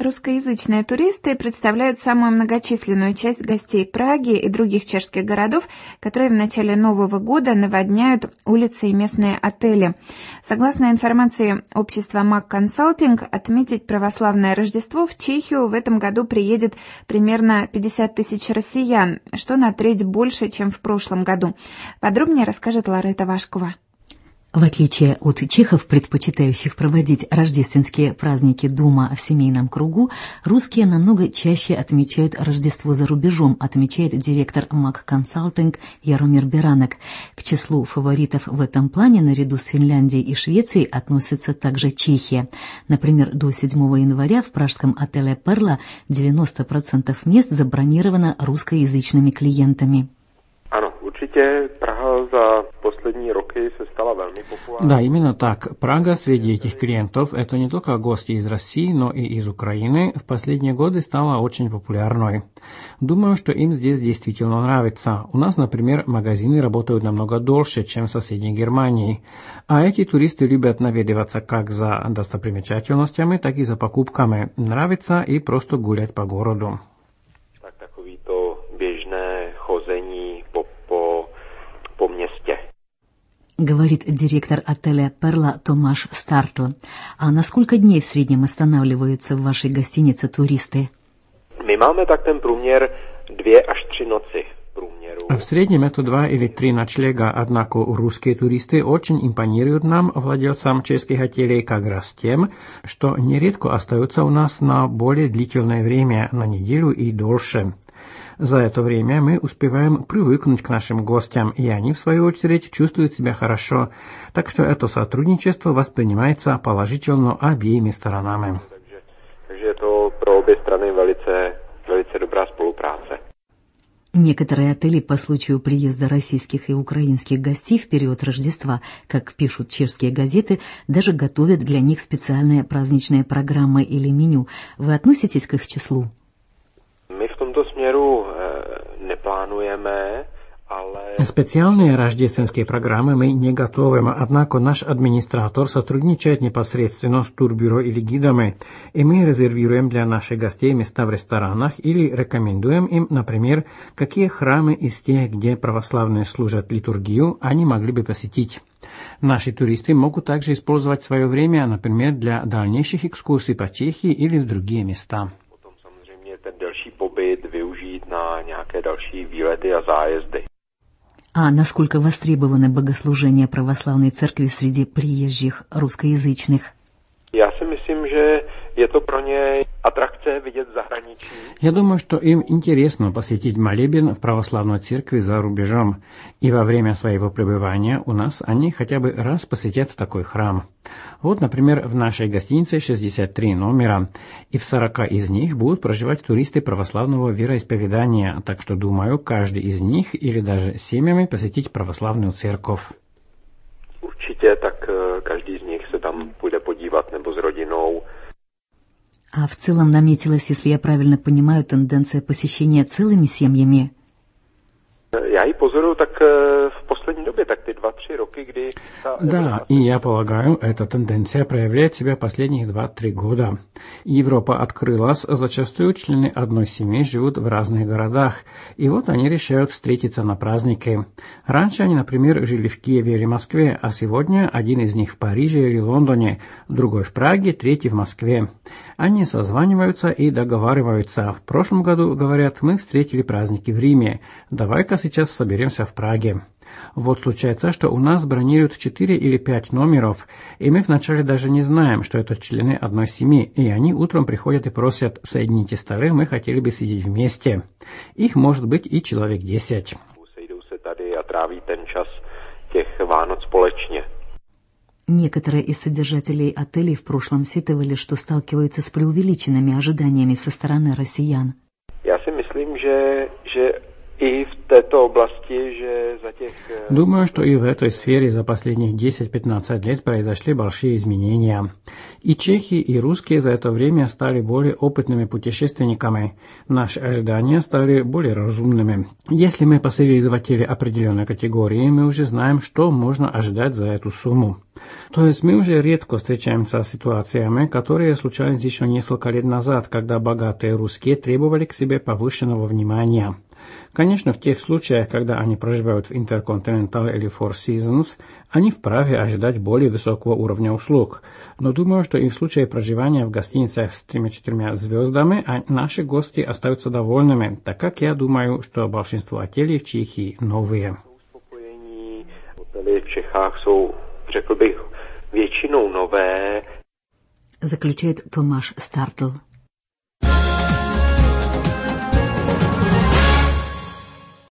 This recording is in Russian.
Русскоязычные туристы представляют самую многочисленную часть гостей Праги и других чешских городов, которые в начале Нового года наводняют улицы и местные отели. Согласно информации общества МАК Консалтинг, отметить православное Рождество в Чехию в этом году приедет примерно 50 тысяч россиян, что на треть больше, чем в прошлом году. Подробнее расскажет Ларета Вашкова. В отличие от чехов, предпочитающих проводить рождественские праздники дома в семейном кругу, русские намного чаще отмечают Рождество за рубежом, отмечает директор МАК Консалтинг Яромир Беранек. К числу фаворитов в этом плане наряду с Финляндией и Швецией относится также Чехия. Например, до 7 января в пражском отеле «Перла» 90% мест забронировано русскоязычными клиентами. Да, именно так. Прага среди этих клиентов – это не только гости из России, но и из Украины. В последние годы стала очень популярной. Думаю, что им здесь действительно нравится. У нас, например, магазины работают намного дольше, чем в соседней Германии. А эти туристы любят наведываться как за достопримечательностями, так и за покупками. Нравится и просто гулять по городу. Говорит директор отеля «Перла» Томаш Стартл. А на сколько дней в среднем останавливаются в вашей гостинице туристы? Мы máme tak ten průměr 2 až 3 noci. В среднем это 2 или 3 ночлега, однако русские туристы очень импонируют нам, владельцам чешских отелей, как раз тем, что нередко остаются у нас на более длительное время, на неделю и дольше. За это время мы успеваем привыкнуть к нашим гостям, и они, в свою очередь, чувствуют себя хорошо. Так что это сотрудничество воспринимается положительно обеими сторонами. Takže je to pro obě strany velice dobrá spolupráce. Некоторые отели по случаю приезда российских и украинских гостей в период Рождества, как пишут чешские газеты, даже готовят для них специальные праздничные программы или меню. Вы относитесь к их числу? My v tomto směru neplánujeme, ale... Специальные рождественские программы мы не готовим, однако наш администратор сотрудничает непосредственно с турбюро или гидами, и мы резервируем для наших гостей места в ресторанах или рекомендуем им, например, какие храмы из тех, где православные служат литургию, они могли бы посетить. Наши туристы могут также использовать свое время, например, для дальнейших экскурсий по Чехии или в другие места. Ten delší pobyt využít na nějaké další výlety a zájezdy. А насколько востребованы богослужения православной церкви среди приезжих русскоязычных? Já si myslím, že je to pro ně atrakce vidět v zahraničí. Я думаю, что им интересно посетить молебен в православной церкви за рубежом, и во время своего пребывания у нас они хотя бы раз посетят такой храм. Вот, например, в нашей гостинице 63 номера, и в 40 из них будут проживать туристы православного вероисповедания, так что, думаю, каждый из них или даже семьями посетить православную церковь. Určitě, tak každý z nich se tam půjde podívat nebo s rodinou. А в целом наметилась, если я правильно понимаю, тенденция посещения целыми семьями? Já ji pozoruju tak v poslední době, tak ty 2-3 roky, kdy... Да, и я полагаю, эта тенденция проявляет себя последних 2-3 года. Европа открылась, зачастую члены одной семьи живут в разных городах, и вот они решают встретиться на праздники. Раньше они, например, жили в Киеве или Москве, а сегодня один из них в Париже или Лондоне, другой в Праге, третий в Москве. Они созваниваются и договариваются. В прошлом году, говорят, мы встретили праздники в Риме, давай-ка сейчас соберемся в Праге. Вот случается, что у нас бронируют 4 или 5 номеров, и мы вначале даже не знаем, что это члены одной семьи, и они утром приходят и просят: соедините столы, мы хотели бы сидеть вместе. Их может быть и человек 10. Sejdou se tady a tráví ten čas těch Vánoc společně. Некоторые из содержателей отелей в прошлом сетовали, что сталкиваются с преувеличенными ожиданиями со стороны россиян. Já si myslím, že i v této oblasti, že za těch... Думаю, что и в этой сфере за последних 10-15 лет произошли большие изменения. И чехи, и русские за это время стали более опытными путешественниками. Наши ожидания стали более разумными. Если мы поселились в отеле определенной категории, мы уже знаем, что можно ожидать за эту сумму. То есть мы уже редко встречаемся с ситуациями, которые случались еще несколько лет назад, когда богатые русские требовали к себе повышенного внимания. Конечно, в тех случаях, когда они проживают в Intercontinental или Four Seasons, они вправе ожидать более высокого уровня услуг. Но думаю, что и в случае проживания в гостиницах с 3-4 звездами наши гости остаются довольными, так как я думаю, что большинство отелей в Чехии новые. Hotely v Čechách jsou, řekl bych, většinou nové. Заключает Томаш Стартл.